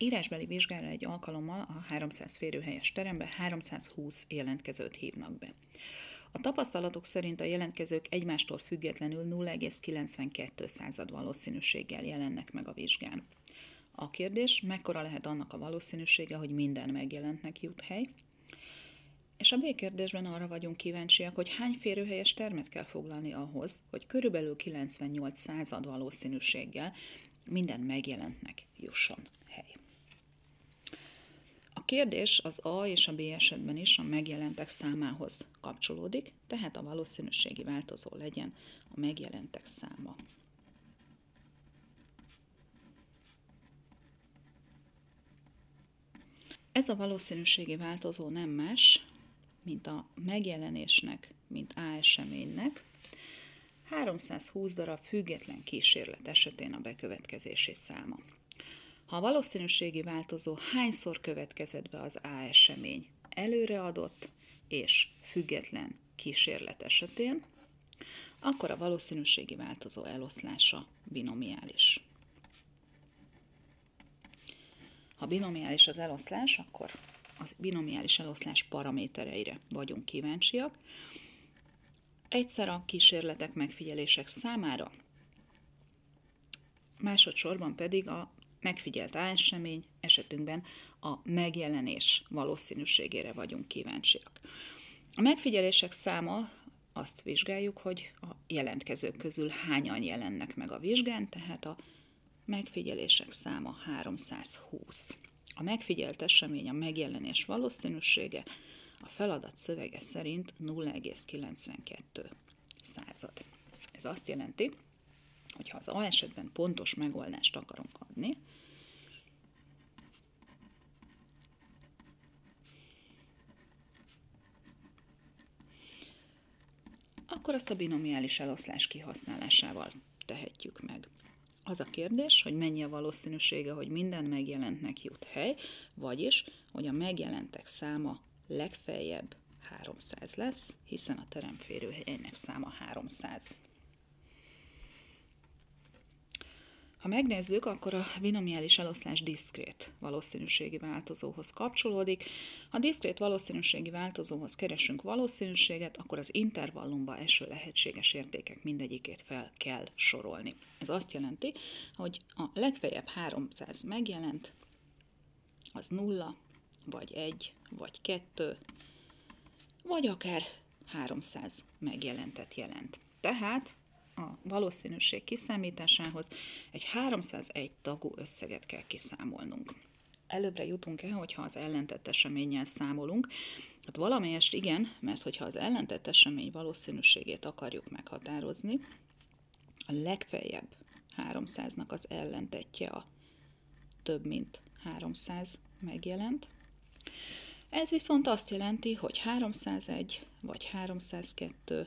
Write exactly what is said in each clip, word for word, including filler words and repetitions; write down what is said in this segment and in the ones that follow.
Írásbeli vizsgára egy alkalommal a háromszáz férőhelyes terembe háromszázhúsz jelentkezőt hívnak be. A tapasztalatok szerint a jelentkezők egymástól függetlenül nulla egész kilencvenkettő század valószínűséggel jelennek meg a vizsgán. A kérdés, mekkora lehet annak a valószínűsége, hogy minden megjelentnek jut hely? És a B kérdésben arra vagyunk kíváncsiak, hogy hány férőhelyes termet kell foglalni ahhoz, hogy körülbelül kilencvennyolc század valószínűséggel minden megjelentnek jusson hely. A kérdés az A és a B esetben is a megjelentek számához kapcsolódik, tehát a valószínűségi változó legyen a megjelentek száma. Ez a valószínűségi változó nem más, mint a megjelenésnek, mint A eseménynek, háromszázhúsz darab független kísérlet esetén a bekövetkezési száma. Ha a valószínűségi változó hányszor következett be az A esemény előreadott és független kísérlet esetén, akkor a valószínűségi változó eloszlása binomiális. Ha binomiális az eloszlás, akkor a binomiális eloszlás paramétereire vagyunk kíváncsiak. Egyszer a kísérletek, megfigyelések számára, másodszorban pedig a megfigyelt A esemény esetünkben a megjelenés valószínűségére vagyunk kíváncsiak. A megfigyelések száma, azt vizsgáljuk, hogy a jelentkezők közül hányan jelennek meg a vizsgán, tehát a megfigyelések száma háromszázhúsz. A megfigyelt esemény, a megjelenés valószínűsége a feladat szövege szerint nulla egész kilencvenkettő század. Ez azt jelenti, hogy ha az A esetben pontos megoldást akarunk adni, akkor azt a binomiális eloszlás kihasználásával tehetjük meg. Az a kérdés, hogy mennyi a valószínűsége, hogy minden megjelentnek jut hely, vagyis, hogy a megjelentek száma legfeljebb háromszáz lesz, hiszen a terem férőhelyeinek száma háromszáz. Ha megnézzük, akkor a binomiális eloszlás diszkrét valószínűségi változóhoz kapcsolódik. Ha diszkrét valószínűségi változóhoz keresünk valószínűséget, akkor az intervallumba eső lehetséges értékek mindegyikét fel kell sorolni. Ez azt jelenti, hogy a legfeljebb háromszáz megjelent, az nulla, vagy egy, vagy kettő, vagy akár háromszáz megjelentet jelent. Tehát a valószínűség kiszámításához egy háromszázegy tagú összeget kell kiszámolnunk. Előbbre jutunk el, hogyha az ellentett eseménnyel számolunk. Hát valamelyest igen, mert hogyha az ellentett esemény valószínűségét akarjuk meghatározni, a legfeljebb háromszáznak az ellentettje a több mint háromszáz megjelent. Ez viszont azt jelenti, hogy háromszázegy vagy háromszázkettő,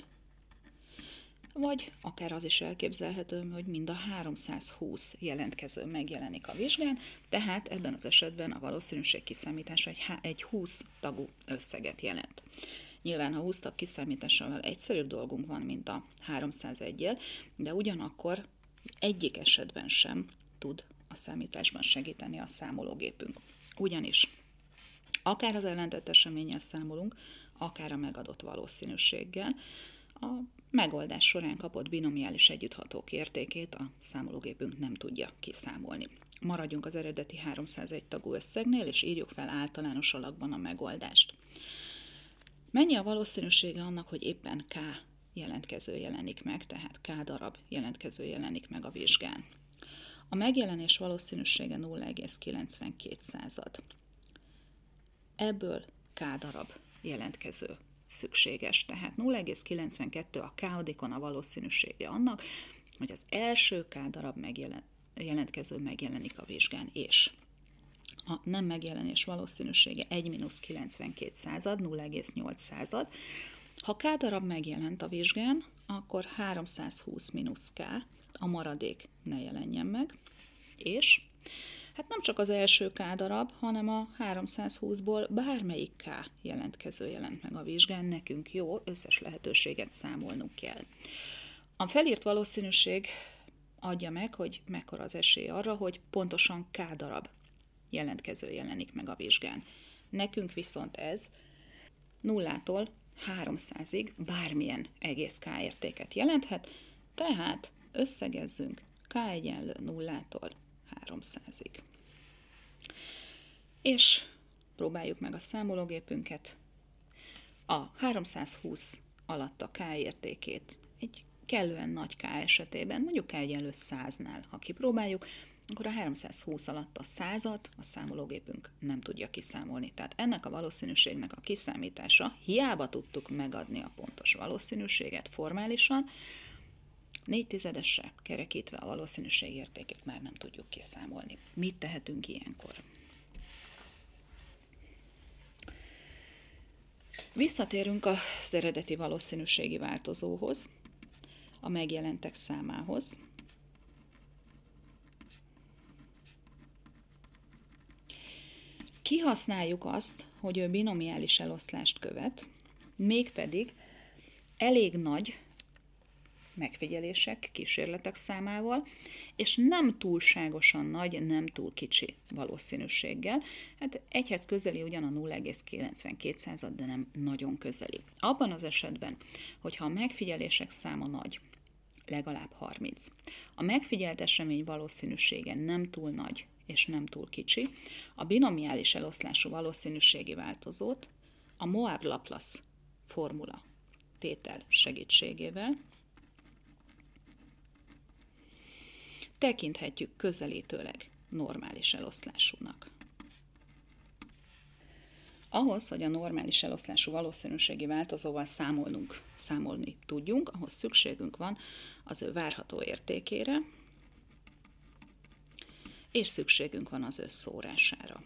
vagy akár az is elképzelhető, hogy mind a háromszázhúsz jelentkező megjelenik a vizsgán, tehát ebben az esetben a valószínűség kiszámítása egy, egy húsz tagú összeget jelent. Nyilván a húsz tag kiszámításával egyszerűbb dolgunk van, mint a háromszázegyel, de ugyanakkor egyik esetben sem tud a számításban segíteni a számológépünk. Ugyanis akár az ellentett eseménnyel számolunk, akár a megadott valószínűséggel, a megoldás során kapott binomiális együtthatók értékét a számológépünk nem tudja kiszámolni. Maradjunk az eredeti háromszázegy tagú összegnél, és írjuk fel általános alakban a megoldást. Mennyi a valószínűsége annak, hogy éppen K jelentkező jelenik meg, tehát K darab jelentkező jelenik meg a vizsgán? A megjelenés valószínűsége nulla egész kilencvenkét század. Ebből K darab jelentkező szükséges. Tehát nulla egész kilencvenkettő a K-odikon a valószínűsége annak, hogy az első K darab megjelen, jelentkező megjelenik a vizsgán, és a nem megjelenés valószínűsége egy mínusz kilencvenkét század, nulla egész nyolc század. Ha K darab megjelent a vizsgán, akkor háromszázhúsz mínusz K, a maradék ne jelenjen meg, és hát nem csak az első K darab, hanem a háromszázhúszból bármelyik K jelentkező jelent meg a vizsgán, nekünk jó, összes lehetőséget számolnunk kell. A felírt valószínűség adja meg, hogy mekkora az esély arra, hogy pontosan K darab jelentkező jelenik meg a vizsgán. Nekünk viszont ez nullától háromszázig bármilyen egész K értéket jelenthet, tehát összegezzünk K egyenlő nullától háromszázig. És próbáljuk meg a számológépünket. A háromszázhúsz alatt a K értékét egy kellően nagy K esetében, mondjuk K egyenlő száznál, ha kipróbáljuk, akkor a háromszázhúsz alatt a százat a számológépünk nem tudja kiszámolni. Tehát ennek a valószínűségnek a kiszámítása, hiába tudtuk megadni a pontos valószínűséget formálisan, négy tizedesre kerekítve a valószínűség értékét már nem tudjuk kiszámolni. Mit tehetünk ilyenkor? Visszatérünk az eredeti valószínűségi változóhoz, a megjelentek számához. Kihasználjuk azt, hogy ő binomiális eloszlást követ, mégpedig elég nagy megfigyelések, kísérletek számával, és nem túlságosan nagy, nem túl kicsi valószínűséggel. Hát egyhez közeli ugyan a nulla egész kilencvenkét, de nem nagyon közeli. Abban az esetben, hogyha a megfigyelések száma nagy, legalább harminc, a megfigyelt esemény valószínűsége nem túl nagy, és nem túl kicsi, a binomiális eloszlású valószínűségi változót a Moivre-Laplace formula tétel segítségével tekinthetjük közelítőleg normális eloszlásúnak. Ahhoz, hogy a normális eloszlású valószínűségi változóval számolnunk, számolni tudjunk, ahhoz szükségünk van az ő várható értékére, és szükségünk van az ő szórására.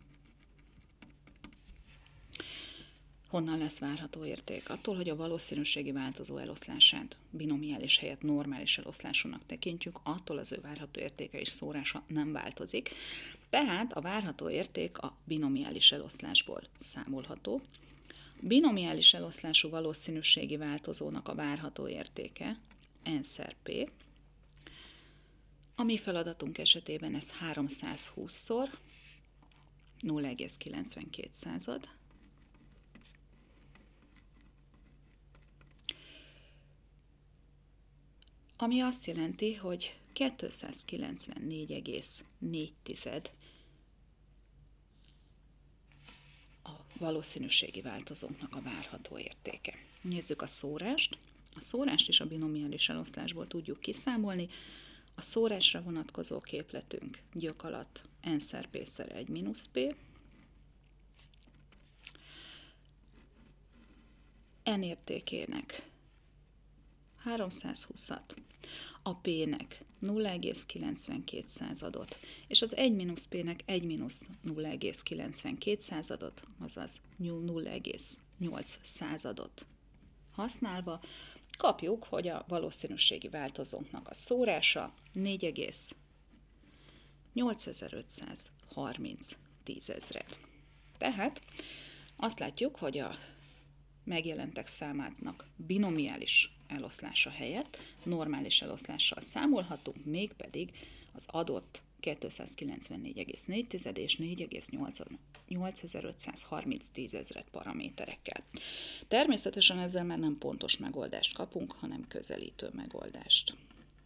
Honnan lesz várható érték? Attól, hogy a valószínűségi változó eloszlását binomiális helyett normális eloszlásúnak tekintjük, attól az ő várható értéke és szórása nem változik. Tehát a várható érték a binomiális eloszlásból számolható. Binomiális eloszlású valószínűségi változónak a várható értéke n-szer p. A mi feladatunk esetében ez háromszázhúszszor nulla egész kilencvenkét század. Ami azt jelenti, hogy kétszázkilencvennégy egész négy a valószínűségi változóknak a várható értéke. Nézzük a szórást. A szórást is a binomiális eloszlásból tudjuk kiszámolni. A szórásra vonatkozó képletünk gyök alatt n-szer p-szer egy mínusz p. N értékének háromszázhúszat, a p-nek nulla egész kilencvenkét századot, és az egy mínusz p-nek egy mínusz nulla egész kilencvenkét századot, azaz nulla egész nyolc századot használva, kapjuk, hogy a valószínűségi változónknak a szórása négy egész nyolcezer-ötszázharminc tízezred. Tehát azt látjuk, hogy a megjelentek számának binomiális eloszlása helyett normális eloszlással számolhatunk, mégpedig az adott kétszázkilencvennégy egész négy és négy egész nyolcezer-ötszázharminc tízezred paraméterekkel. Természetesen ezzel már nem pontos megoldást kapunk, hanem közelítő megoldást.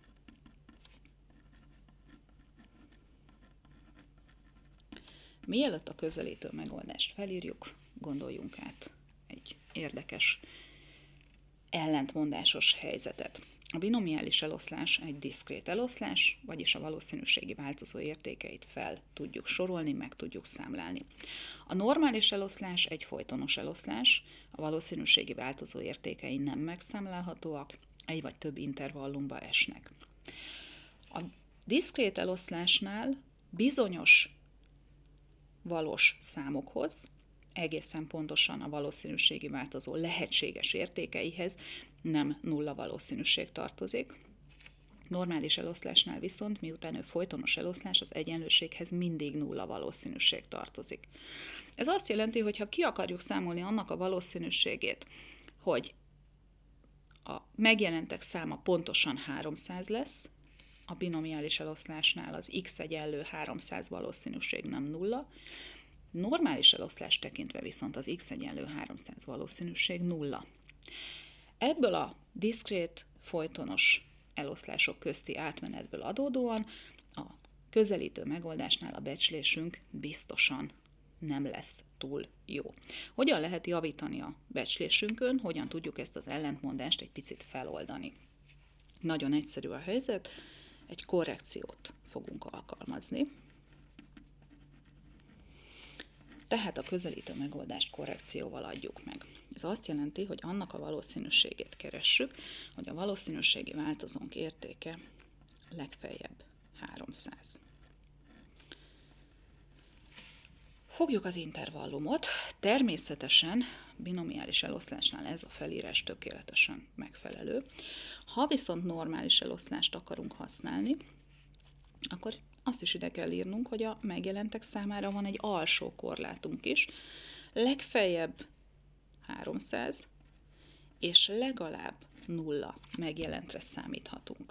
Mielőtt a közelítő megoldást felírjuk, gondoljunk át egy érdekes ellentmondásos helyzetet. A binomiális eloszlás egy diszkrét eloszlás, vagyis a valószínűségi változó értékeit fel tudjuk sorolni, meg tudjuk számlálni. A normális eloszlás egy folytonos eloszlás, a valószínűségi változó értékei nem megszámlálhatóak, egy vagy több intervallumba esnek. A diszkrét eloszlásnál bizonyos valós számokhoz, egészen pontosan a valószínűségi változó lehetséges értékeihez nem nulla valószínűség tartozik. Normális eloszlásnál viszont, miután ő folytonos eloszlás, az egyenlőséghez mindig nulla valószínűség tartozik. Ez azt jelenti, hogy ha ki akarjuk számolni annak a valószínűségét, hogy a megjelentek száma pontosan háromszáz lesz, a binomiális eloszlásnál az x egyenlő háromszáz valószínűség nem nulla, normális eloszlást tekintve viszont az x egyenlő háromszáz valószínűség nulla. Ebből a diszkrét folytonos eloszlások közti átmenetből adódóan a közelítő megoldásnál a becslésünk biztosan nem lesz túl jó. Hogyan lehet javítani a becslésünkön, hogyan tudjuk ezt az ellentmondást egy picit feloldani? Nagyon egyszerű a helyzet, egy korrekciót fogunk alkalmazni. Tehát a közelítő megoldást korrekcióval adjuk meg. Ez azt jelenti, hogy annak a valószínűségét keressük, hogy a valószínűségi változónk értéke legfeljebb háromszáz. Fogjuk az intervallumot. Természetesen binomiális eloszlásnál ez a felírás tökéletesen megfelelő. Ha viszont normális eloszlást akarunk használni, akkor azt is ide kell írnunk, hogy a megjelentek számára van egy alsó korlátunk is, legfeljebb háromszáz, és legalább nulla megjelentre számíthatunk.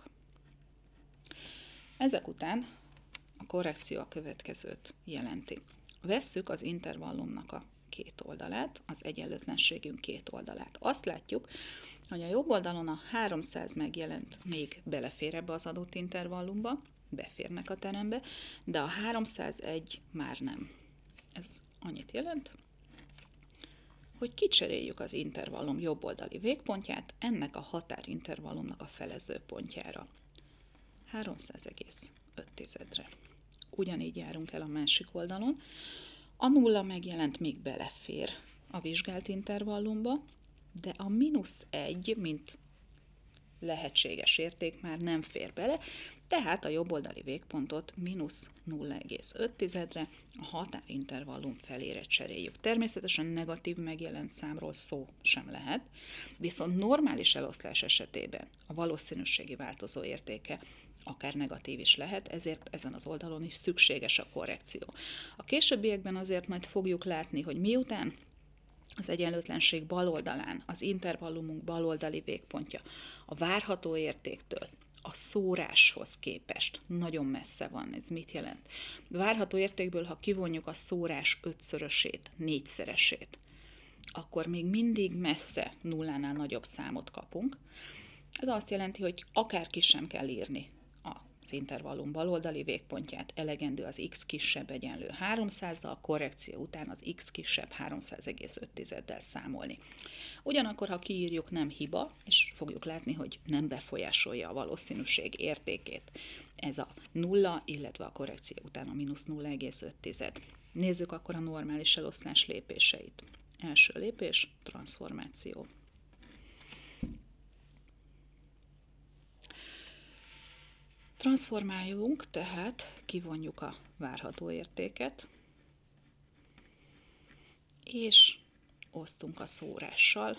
Ezek után a korrekció a következőt jelenti. Vesszük az intervallumnak a két oldalát, az egyenlőtlenségünk két oldalát. Azt látjuk, hogy a jobb oldalon a háromszáz megjelent még belefér ebbe az adott intervallumba, beférnek a terembe, de a háromszázegy már nem. Ez annyit jelent, hogy kicseréljük az intervallum jobboldali végpontját ennek a határintervallumnak a felezőpontjára. háromszáz egész öt. Ugyanígy járunk el a másik oldalon. A nulla megjelent még belefér a vizsgált intervallumba, de a mínusz egy, mint lehetséges érték már nem fér bele, tehát a jobboldali végpontot mínusz nulla egész öt-re a határintervallum felére cseréljük. Természetesen negatív megjelent számról szó sem lehet, viszont normális eloszlás esetében a valószínűségi változó értéke akár negatív is lehet, ezért ezen az oldalon is szükséges a korrekció. A későbbiekben azért majd fogjuk látni, hogy miután az egyenlőtlenség bal oldalán az intervallumunk baloldali végpontja a várható értéktől a szóráshoz képest nagyon messze van. Ez mit jelent? A várható értékből, ha kivonjuk a szórás ötszörösét, négyszeresét, akkor még mindig messze nullánál nagyobb számot kapunk. Ez azt jelenti, hogy akárki sem kell írni az intervallum baloldali végpontját, elegendő az x kisebb egyenlő háromszázzal, korrekció után az x kisebb háromszáz egész öt-del számolni. Ugyanakkor, ha kiírjuk, nem hiba, és fogjuk látni, hogy nem befolyásolja a valószínűség értékét. Ez a nulla, illetve a korrekció után a mínusz nulla egész öt. Nézzük akkor a normális eloszlás lépéseit. Első lépés, transformáció. Transformáljuk, tehát kivonjuk a várható értéket, és osztunk a szórással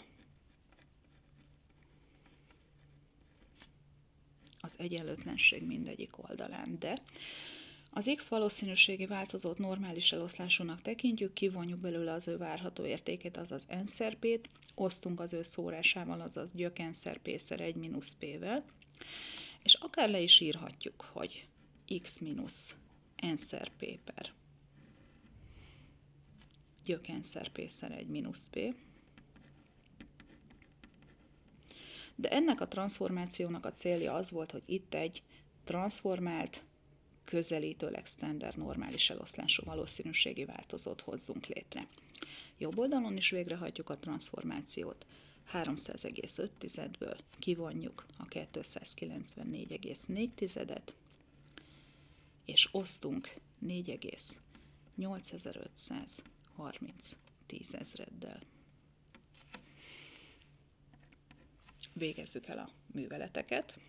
az egyenlőtlenség mindegyik oldalán, de az x valószínűségi változót normális eloszlásúnak tekintjük, kivonjuk belőle az ő várható értékét, azaz n-szer p-t, osztunk az ő szórásával, azaz gyök n-szer p-szer egy mínusz p-vel, és akár le is írhatjuk, hogy x mínusz n-szer p per gyök n-szer p-szer egy mínusz p. De ennek a transformációnak a célja az volt, hogy itt egy transformált, közelítőleg standard normális eloszlású valószínűségi változót hozzunk létre. Jobb oldalon is végrehajtjuk a transformációt. háromszáz egész öt-ből kivonjuk a kétszázkilencvennégy egész négy, és osztunk négy egész nyolcezer-ötszázharminc tízezreddel. Végezzük el a műveleteket.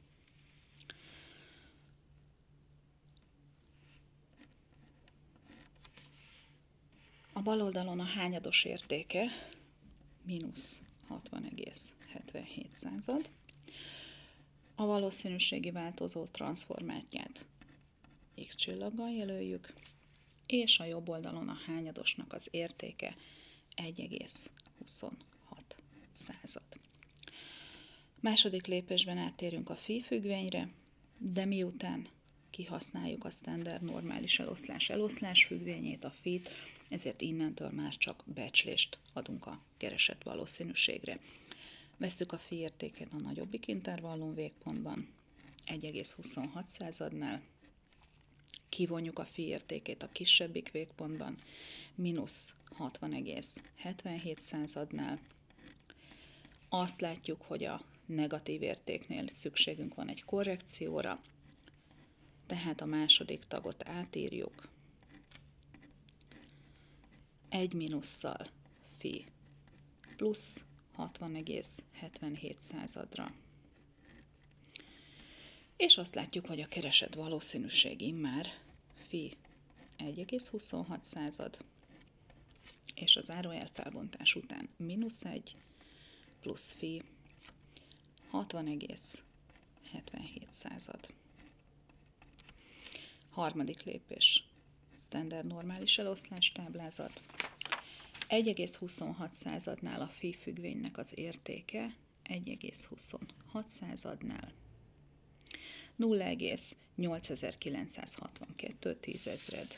A bal oldalon a hányados értéke mínusz hatvan egész hetvenhét század. A valószínűségi változó transformátját x csillaggal jelöljük, és a jobb oldalon a hányadosnak az értéke egy egész huszonhat század. Második lépésben áttérünk a phi függvényre, de miután kihasználjuk a standard normális eloszlás eloszlás függvényét, a fit, ezért innentől már csak becslést adunk a keresett valószínűségre. Vesszük a fi értéket a nagyobbik intervallum végpontban, egy egész huszonhat századnál, kivonjuk a fi értékét a kisebbik végpontban, mínusz hatvan egész hetvenhét századnál. Azt látjuk, hogy a negatív értéknél szükségünk van egy korrekcióra, tehát a második tagot átírjuk. Egy mínusszal fi plusz hatvan egész hetvenhét századra. És azt látjuk, hogy a keresett valószínűség immár fi egy egész huszonhat század, és az zárójel felbontás után mínusz egy plusz fi hatvan egész hetvenhét század. Harmadik lépés, standard normális eloszlás táblázat. egy egész huszonhat századnál a fi függvénynek az értéke egy egész huszonhat századnál nulla egész nyolcezer-kilencszázhatvankettő tízezred.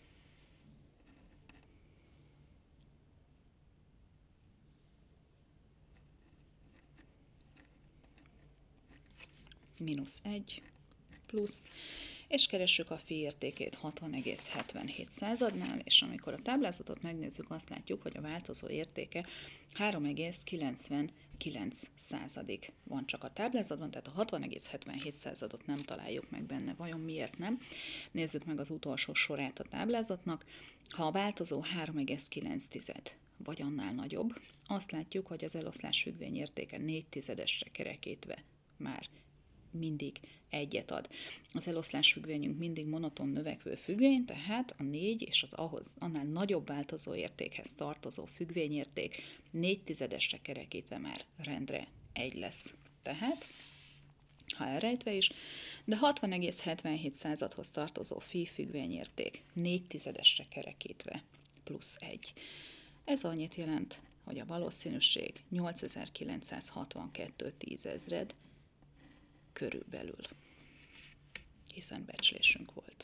Mínusz egy plusz, és keressük a fi értékét hatvan egész hetvenhét századnál, és amikor a táblázatot megnézzük, azt látjuk, hogy a változó értéke három egész kilencvenkilenc századig van csak a táblázatban, tehát a hatvan egész hetvenhét századot nem találjuk meg benne. Vajon miért nem? Nézzük meg az utolsó sorát a táblázatnak. Ha a változó három egész kilenc vagy annál nagyobb, azt látjuk, hogy az eloszlás függvény értéke négy tizedesre kerekítve már mindig egyet ad. Az eloszlás függvényünk mindig monoton növekvő függvény, tehát a négy és az ahhoz annál nagyobb változó értékhez tartozó függvényérték négy tizedesre kerekítve már rendre egy lesz. Tehát, ha elrejtve is, de hatvan egész hetvenhét századhoz tartozó fi függvényérték négy tizedesre kerekítve plusz egy. Ez annyit jelent, hogy a valószínűség nyolcezer-kilencszázhatvankettő tízezred körülbelül, hiszen becslésünk volt.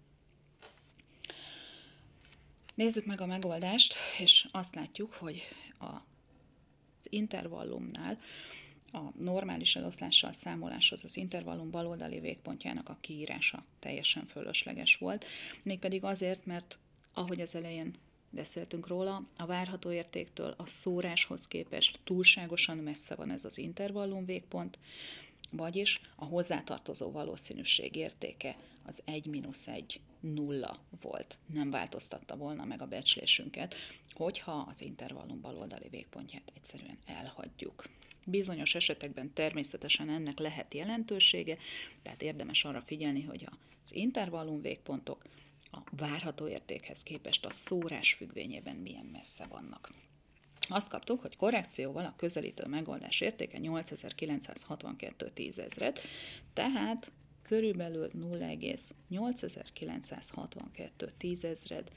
Nézzük meg a megoldást, és azt látjuk, hogy az intervallumnál a normális eloszlással számoláshoz az intervallum baloldali végpontjának a kiírása teljesen fölösleges volt, mégpedig azért, mert ahogy az elején beszéltünk róla, a várható értéktől a szóráshoz képest túlságosan messze van ez az intervallum végpont, vagyis a hozzátartozó valószínűség értéke az egy mínusz egy nulla volt. Nem változtatta volna meg a becslésünket, hogyha az intervallum baloldali végpontját egyszerűen elhagyjuk. Bizonyos esetekben természetesen ennek lehet jelentősége, tehát érdemes arra figyelni, hogy az intervallum végpontok a várható értékhez képest a szórás függvényében milyen messze vannak. Azt kaptuk, hogy korrekcióval a közelítő megoldás értéke nyolcezer-kilencszázhatvankettő tízezred, tehát körülbelül nulla egész nyolcezer-kilencszázhatvankettő tízezred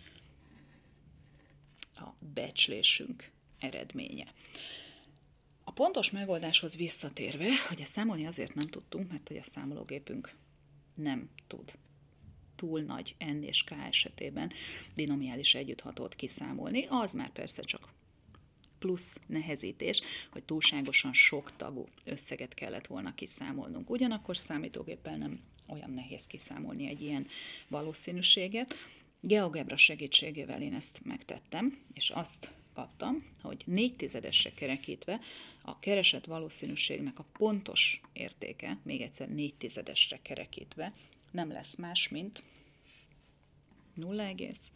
a becslésünk eredménye. A pontos megoldáshoz visszatérve, hogy ezt számolni azért nem tudtunk, mert hogy a számológépünk nem tud túl nagy n és k esetében binomiális együtthatót kiszámolni, az már persze csak plusz nehezítés, hogy túlságosan sok tagú összeget kellett volna kiszámolnunk. Ugyanakkor számítógéppel nem olyan nehéz kiszámolni egy ilyen valószínűséget. GeoGebra segítségével én ezt megtettem, és azt kaptam, hogy négy tizedesre kerekítve a keresett valószínűségnek a pontos értéke, még egyszer négy tizedesre kerekítve, nem lesz más, mint nulla egész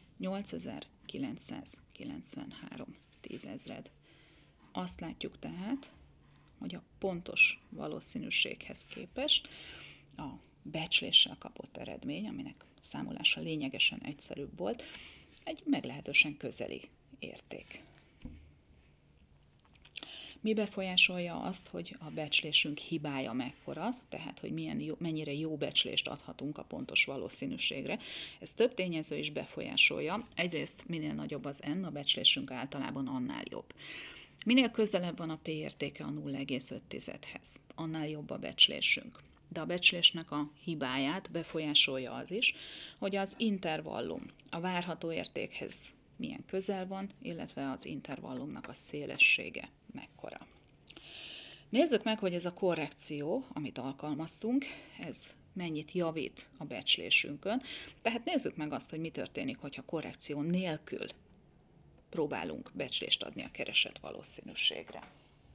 nyolcezer-kilencszázkilencvenhárom tízezred. Azt látjuk tehát, hogy a pontos valószínűséghez képest a becsléssel kapott eredmény, aminek számolása lényegesen egyszerűbb volt, egy meglehetősen közeli érték. Mi befolyásolja azt, hogy a becslésünk hibája mekkora, tehát hogy milyen jó, mennyire jó becslést adhatunk a pontos valószínűségre. Ez több tényező is befolyásolja. Egyrészt minél nagyobb az n, a becslésünk általában annál jobb. Minél közelebb van a p értéke a nulla egész öt tizedhez, annál jobb a becslésünk. De a becslésnek a hibáját befolyásolja az is, hogy az intervallum a várható értékhez milyen közel van, illetve az intervallumnak a szélessége mekkora. Nézzük meg, hogy ez a korrekció, amit alkalmaztunk, ez mennyit javít a becslésünkön. Tehát nézzük meg azt, hogy mi történik, hogyha korrekció nélkül próbálunk becslést adni a keresett valószínűségre.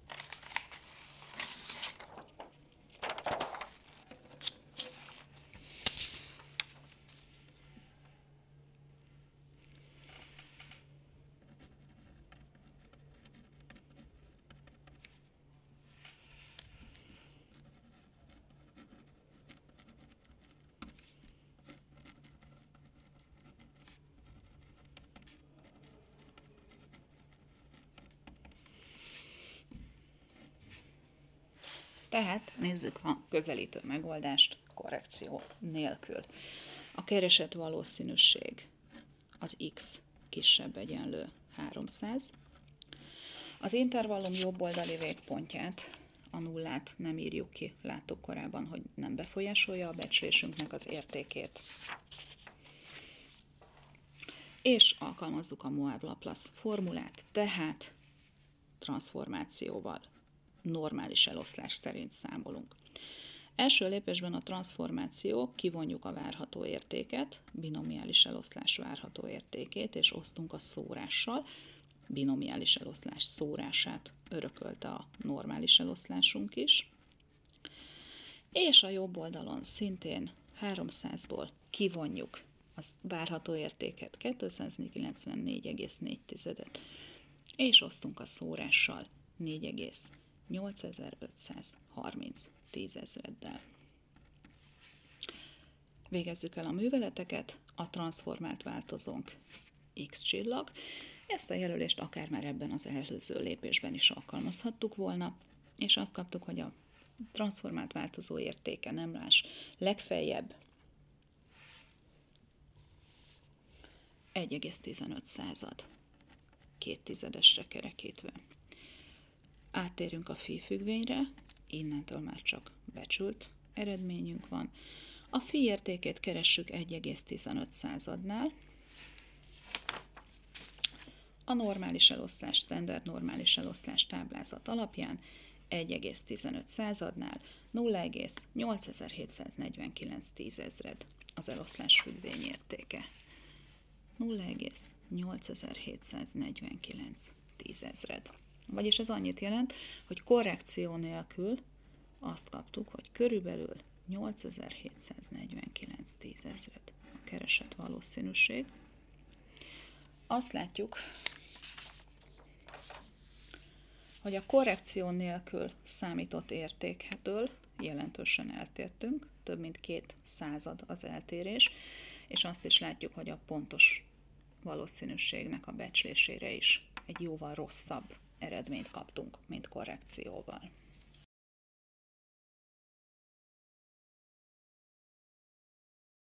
Tehát nézzük a közelítő megoldást korrekció nélkül. A keresett valószínűség az x kisebb egyenlő háromszáz. Az intervallum jobb oldali végpontját, a nullát nem írjuk ki, láttuk korábban, hogy nem befolyásolja a becslésünknek az értékét. És alkalmazzuk a Moivre-Laplace formulát, tehát transzformációval normális eloszlás szerint számolunk. Első lépésben a transzformáció, kivonjuk a várható értéket, binomiális eloszlás várható értékét, és osztunk a szórással. Binomiális eloszlás szórását örökölte a normális eloszlásunk is. És a jobb oldalon szintén háromszázból kivonjuk a várható értéket, kétszázkilencvennégy egész négy, és osztunk a szórással négy egész nyolcezer-ötszázharminc tízezreddel. Végezzük el a műveleteket, a transformált változónk x csillag. Ezt a jelölést akár már ebben az előző lépésben is alkalmazhattuk volna, és azt kaptuk, hogy a transformált változó értéke nem más legfeljebb egy egész tizenöt század, két tizedesre kerekítve. Áttérünk a phi függvényre, innentől már csak becsült eredményünk van. A phi értékét keressük egy egész tizenöt századnál. A normális eloszlás, standard normális eloszlás táblázat alapján egy egész tizenöt századnál nulla egész nyolcezer-hétszáznegyvenkilenc tízezred az eloszlás függvény értéke. nulla egész nyolcezer-hétszáznegyvenkilenc tízezred. Vagyis ez annyit jelent, hogy korrekció nélkül azt kaptuk, hogy körülbelül nyolcezer-hétszáznegyvenkilenc tízezred a keresett valószínűség. Azt látjuk, hogy a korrekció nélkül számított értéktől jelentősen eltértünk, több mint két század az eltérés, és azt is látjuk, hogy a pontos valószínűségnek a becslésére is egy jóval rosszabb eredményt kaptunk, mint korrekcióval.